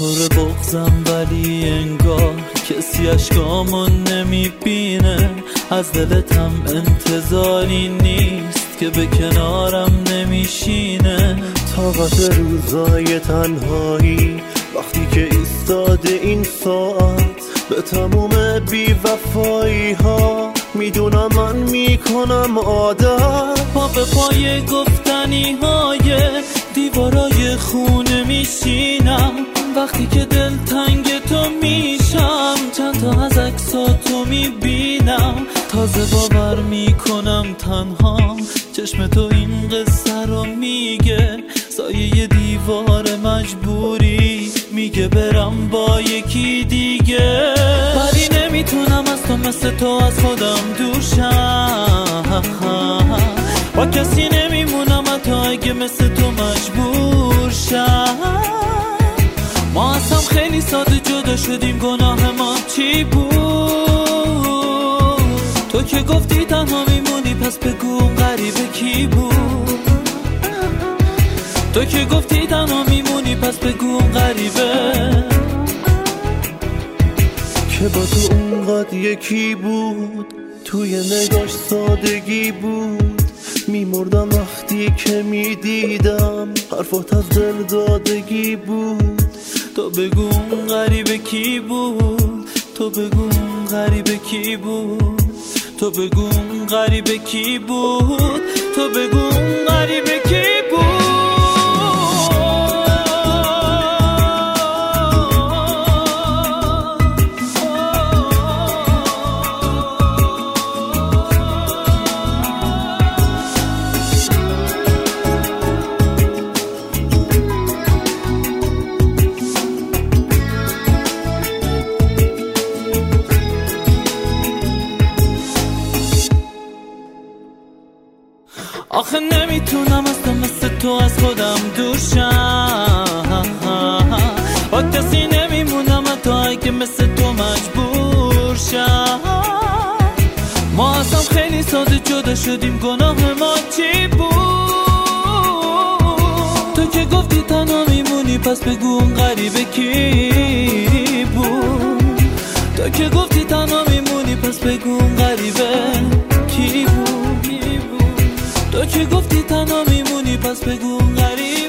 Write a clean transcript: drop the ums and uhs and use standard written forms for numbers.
پر بغضم ولی انگار کسی اشکامو نمیبینه. از دلتم انتظاری نیست که به کنارم نمیشینه. طاقت روزای تنهایی وقتی که ایستاده این ساعت به تموم بی‌وفایی ها میدونم من میکنم عادت. پا به پای گفتنی های دیوارای خونه میشینم. وقتی که دل تنگ تو میشم چند تا از عکساتو میبینم. تازه باور میکنم تنهام چشم تو این قصه رو میگه. سایه دیوار مجبوری میگه برم با یکی دیگه. ولی نمیتونم از تو مثل تو از خودم دور شم. با کسی نمیمونم حتی اگه مثل تو مجبور شم. ما از هم خیلی ساده جدا شدیم، گناه ما چی بود؟ تو که گفتی تنها میمونی پس بگو غریبه کی بود؟ تو که گفتی تنها میمونی پس بگو غریبه که با تو اونقدر یکی بود. توی نگاش سادگی بود. میمردم وقتی که میدیدم حرفات از دل دادگی بود. تو بگو غریبه کی بود؟ تو بگو غریبه کی بود؟ تو بگو غریبه کی بود؟ تو بگو غریبه کی بود؟ آخه نمیتونم از تو مثل تو از خودم دور شم. با کسی نمیمونم حتی اگه مثل تو مجبور شم. ما از هم خیلی ساده جدا شدیم، گناه ما چی بود؟ تو که گفتی تنها میمونی پس بگو غریبه کی بود؟ تو که گفتی تنها میمونی پس بگو غریبه کی بود؟ تو که گفتی تنها میمونی پس بگو غریبه